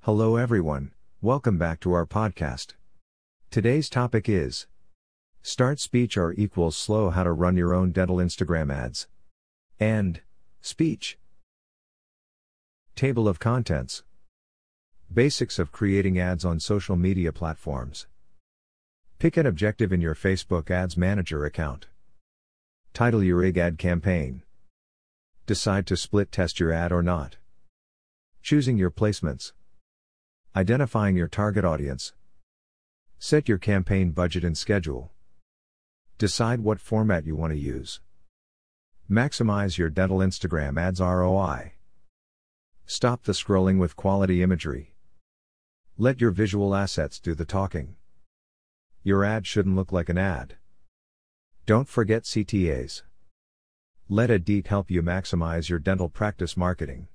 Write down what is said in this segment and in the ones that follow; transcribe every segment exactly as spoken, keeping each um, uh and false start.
Hello everyone, welcome back to our podcast. Today's topic is Start Speech R equals Slow How to Run Your Own Dental Instagram Ads. And Speech. Table of Contents. Basics of creating ads on social media platforms. Pick an objective in your Facebook Ads Manager account. Title your I G ad campaign. Decide to split test your ad or not. Choosing your placements. Identifying your target audience. Set your campaign budget and schedule. Decide what format you want to use. Maximize your dental Instagram ads R O I. Stop the scrolling with quality imagery. Let your visual assets do the talking. Your ad shouldn't look like an ad. Don't forget C T As. Let Adeet help you maximize your dental practice marketing.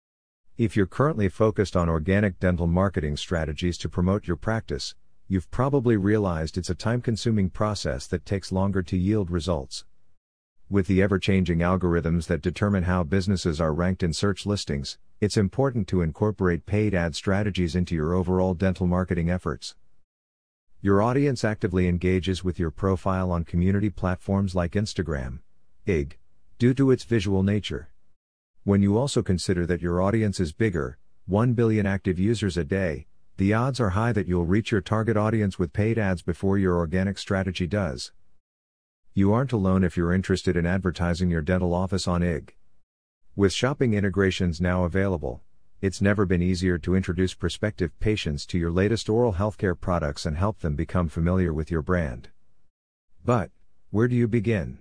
If you're currently focused on organic dental marketing strategies to promote your practice, you've probably realized it's a time-consuming process that takes longer to yield results. With the ever-changing algorithms that determine how businesses are ranked in search listings, it's important to incorporate paid ad strategies into your overall dental marketing efforts. Your audience actively engages with your profile on community platforms like Instagram, I G, due to its visual nature. When you also consider that your audience is bigger, one billion active users a day, the odds are high that you'll reach your target audience with paid ads before your organic strategy does. You aren't alone if you're interested in advertising your dental office on I G. With shopping integrations now available, it's never been easier to introduce prospective patients to your latest oral healthcare products and help them become familiar with your brand. But, where do you begin?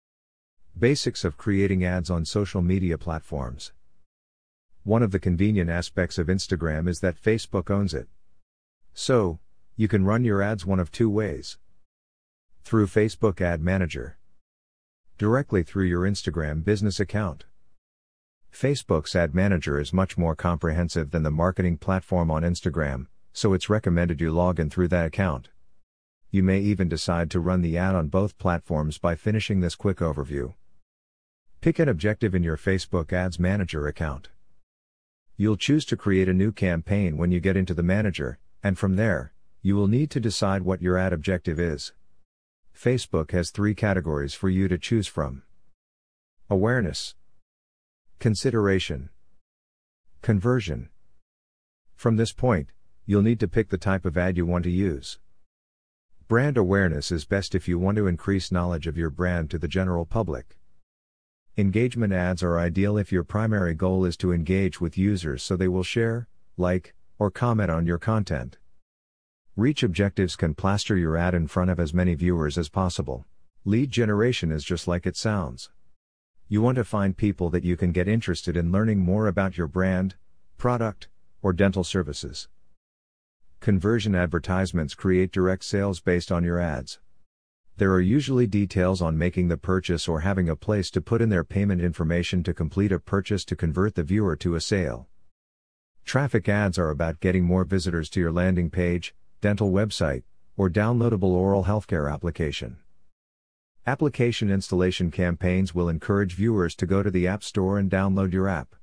Basics of creating ads on social media platforms. One of the convenient aspects of Instagram is that Facebook owns it. So, you can run your ads one of two ways. Through Facebook Ad Manager. Directly through your Instagram business account. Facebook's Ad Manager is much more comprehensive than the marketing platform on Instagram, so it's recommended you log in through that account. You may even decide to run the ad on both platforms by finishing this quick overview. Pick an objective in your Facebook Ads Manager account. You'll choose to create a new campaign when you get into the manager, and from there, you will need to decide what your ad objective is. Facebook has three categories for you to choose from: awareness, consideration, conversion. From this point, you'll need to pick the type of ad you want to use. Brand awareness is best if you want to increase knowledge of your brand to the general public. Engagement ads are ideal if your primary goal is to engage with users so they will share, like, or comment on your content. Reach objectives can plaster your ad in front of as many viewers as possible. Lead generation is just like it sounds. You want to find people that you can get interested in learning more about your brand, product, or dental services. Conversion advertisements create direct sales based on your ads. There are usually details on making the purchase or having a place to put in their payment information to complete a purchase to convert the viewer to a sale. Traffic ads are about getting more visitors to your landing page, dental website, or downloadable oral healthcare application. Application installation campaigns will encourage viewers to go to the App Store and download your app.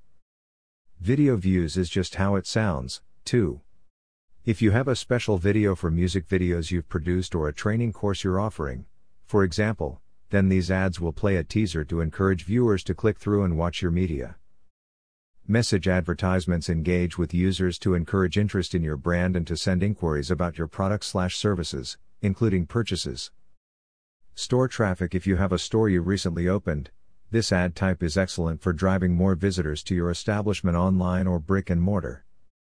Video views is just how it sounds, too. If you have a special video for music videos you've produced or a training course you're offering, for example, then these ads will play a teaser to encourage viewers to click through and watch your media. Message advertisements engage with users to encourage interest in your brand and to send inquiries about your products/services, including purchases. Store traffic. If you have a store you recently opened, this ad type is excellent for driving more visitors to your establishment online or brick and mortar.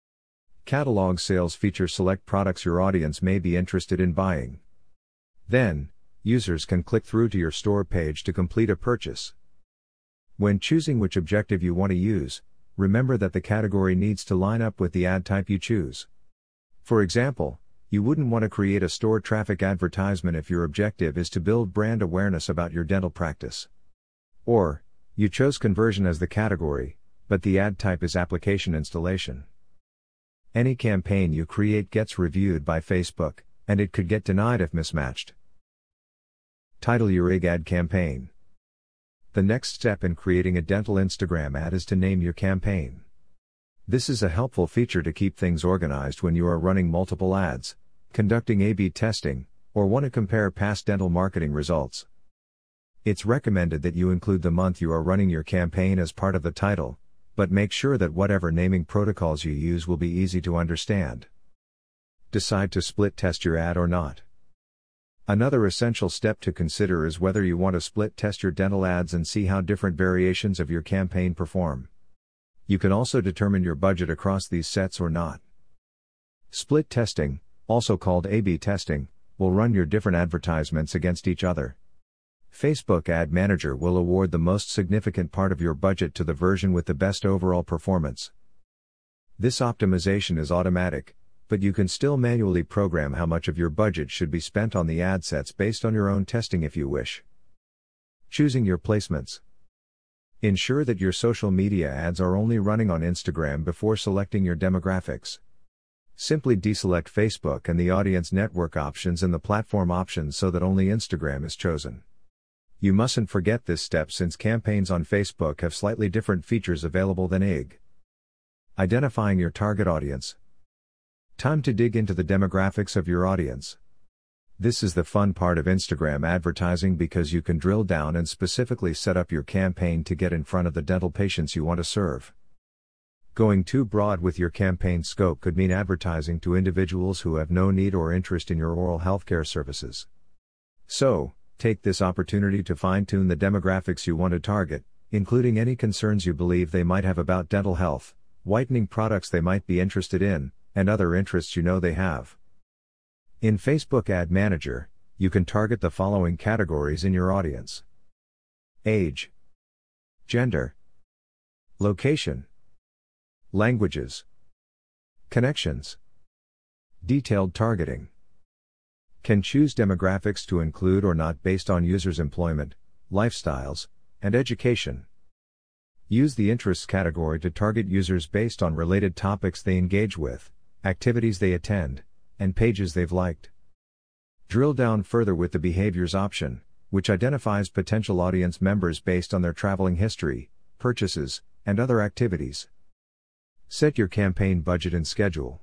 Catalog sales features select products your audience may be interested in buying. Then, users can click through to your store page to complete a purchase. When choosing which objective you want to use, remember that the category needs to line up with the ad type you choose. For example, you wouldn't want to create a store traffic advertisement if your objective is to build brand awareness about your dental practice. Or, you chose conversion as the category, but the ad type is application installation. Any campaign you create gets reviewed by Facebook, and it could get denied if mismatched. Title your I G ad campaign. The next step in creating a dental Instagram ad is to name your campaign. This is a helpful feature to keep things organized when you are running multiple ads, conducting A B testing, or want to compare past dental marketing results. It's recommended that you include the month you are running your campaign as part of the title, but make sure that whatever naming protocols you use will be easy to understand. Decide to split test your ad or not. Another essential step to consider is whether you want to split test your dental ads and see how different variations of your campaign perform. You can also determine your budget across these sets or not. Split testing, also called A B testing, will run your different advertisements against each other. Facebook Ad Manager will award the most significant part of your budget to the version with the best overall performance. This optimization is automatic, but you can still manually program how much of your budget should be spent on the ad sets based on your own testing if you wish. Choosing your placements. Ensure that your social media ads are only running on Instagram before selecting your demographics. Simply deselect Facebook and the audience network options and the platform options so that only Instagram is chosen. You mustn't forget this step since campaigns on Facebook have slightly different features available than I G. Identifying your target audience. Time to dig into the demographics of your audience. This is the fun part of Instagram advertising because you can drill down and specifically set up your campaign to get in front of the dental patients you want to serve. Going too broad with your campaign scope could mean advertising to individuals who have no need or interest in your oral healthcare services. So, take this opportunity to fine-tune the demographics you want to target, including any concerns you believe they might have about dental health, whitening products they might be interested in, and other interests you know they have. In Facebook Ad Manager, you can target the following categories in your audience: age, gender, location, languages, connections, detailed targeting. Can choose demographics to include or not based on users' employment, lifestyles, and education. Use the interests category to target users based on related topics they engage with, activities they attend, and pages they've liked. Drill down further with the behaviors option, which identifies potential audience members based on their traveling history, purchases, and other activities. Set your campaign budget and schedule.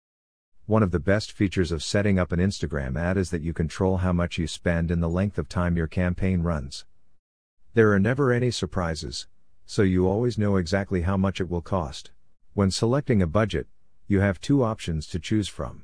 One of the best features of setting up an Instagram ad is that you control how much you spend and the length of time your campaign runs. There are never any surprises, so you always know exactly how much it will cost. When selecting a budget, you have two options to choose from.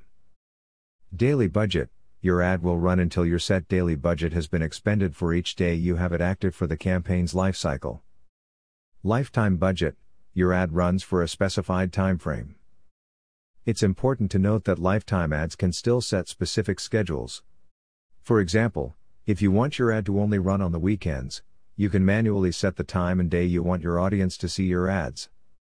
Daily budget: your ad will run until your set daily budget has been expended for each day you have it active for the campaign's life cycle. Lifetime budget: your ad runs for a specified time frame. It's important to note that lifetime ads can still set specific schedules. For example, if you want your ad to only run on the weekends, you can manually set the time and day you want your audience to see your ads.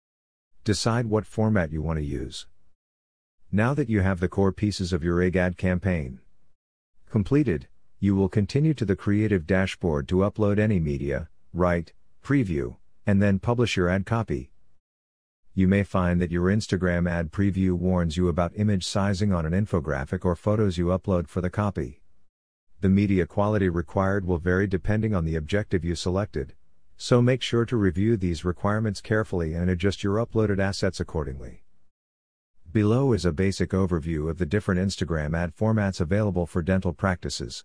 Decide what format you want to use. Now that you have the core pieces of your I G ad campaign completed, you will continue to the creative dashboard to upload any media, write, preview, and then publish your ad copy. You may find that your Instagram ad preview warns you about image sizing on an infographic or photos you upload for the copy. The media quality required will vary depending on the objective you selected, so make sure to review these requirements carefully and adjust your uploaded assets accordingly. Below is a basic overview of the different Instagram ad formats available for dental practices.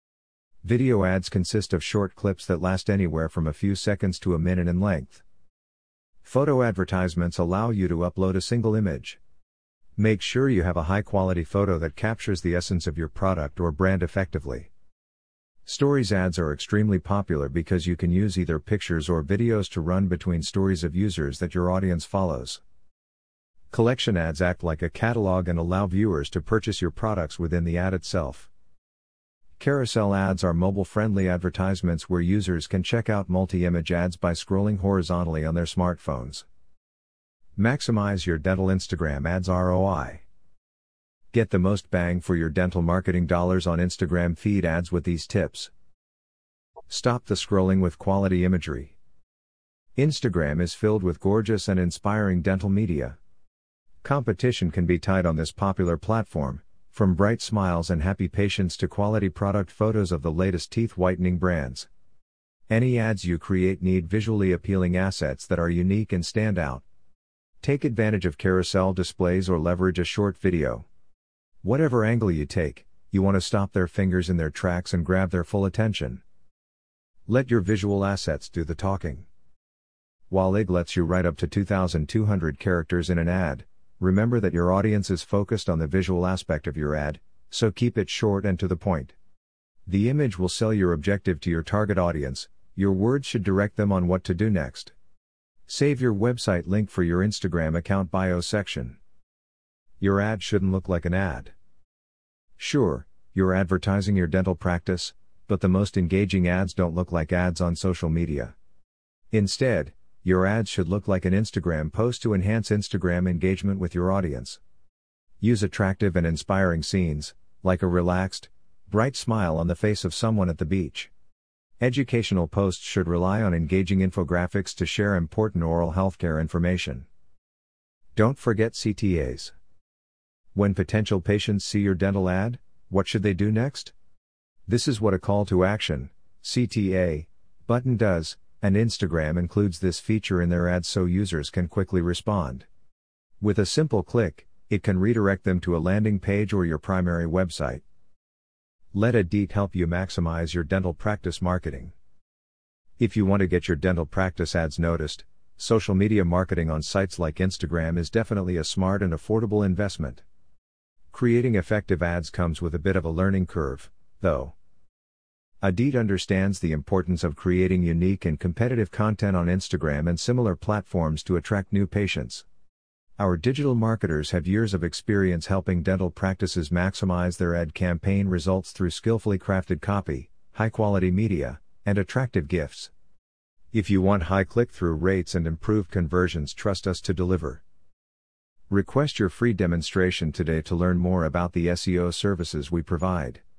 Video ads consist of short clips that last anywhere from a few seconds to a minute in length. Photo advertisements allow you to upload a single image. Make sure you have a high-quality photo that captures the essence of your product or brand effectively. Stories ads are extremely popular because you can use either pictures or videos to run between stories of users that your audience follows. Collection ads act like a catalog and allow viewers to purchase your products within the ad itself. Carousel ads are mobile-friendly advertisements where users can check out multi-image ads by scrolling horizontally on their smartphones. Maximize your dental Instagram ads R O I. Get the most bang for your dental marketing dollars on Instagram feed ads with these tips. Stop the scrolling with quality imagery. Instagram is filled with gorgeous and inspiring dental media. Competition can be tight on this popular platform, from bright smiles and happy patients to quality product photos of the latest teeth whitening brands. Any ads you create need visually appealing assets that are unique and stand out. Take advantage of carousel displays or leverage a short video. Whatever angle you take, you want to stop their fingers in their tracks and grab their full attention. Let your visual assets do the talking. While I G lets you write up to two thousand two hundred characters in an ad, remember that your audience is focused on the visual aspect of your ad, so keep it short and to the point. The image will sell your objective to your target audience, your words should direct them on what to do next. Save your website link for your Instagram account bio section. Your ad shouldn't look like an ad. Sure, you're advertising your dental practice, but the most engaging ads don't look like ads on social media. Instead, your ads should look like an Instagram post to enhance Instagram engagement with your audience. Use attractive and inspiring scenes, like a relaxed, bright smile on the face of someone at the beach. Educational posts should rely on engaging infographics to share important oral healthcare information. Don't forget C T As. When potential patients see your dental ad, what should they do next? This is what a call to action, C T A, button does, and Instagram includes this feature in their ads so users can quickly respond. With a simple click, it can redirect them to a landing page or your primary website. Let Adeet help you maximize your dental practice marketing. If you want to get your dental practice ads noticed, social media marketing on sites like Instagram is definitely a smart and affordable investment. Creating effective ads comes with a bit of a learning curve, though. Adeet understands the importance of creating unique and competitive content on Instagram and similar platforms to attract new patients. Our digital marketers have years of experience helping dental practices maximize their ad campaign results through skillfully crafted copy, high-quality media, and attractive gifts. If you want high click-through rates and improved conversions, trust us to deliver. Request your free demonstration today to learn more about the S E O services we provide.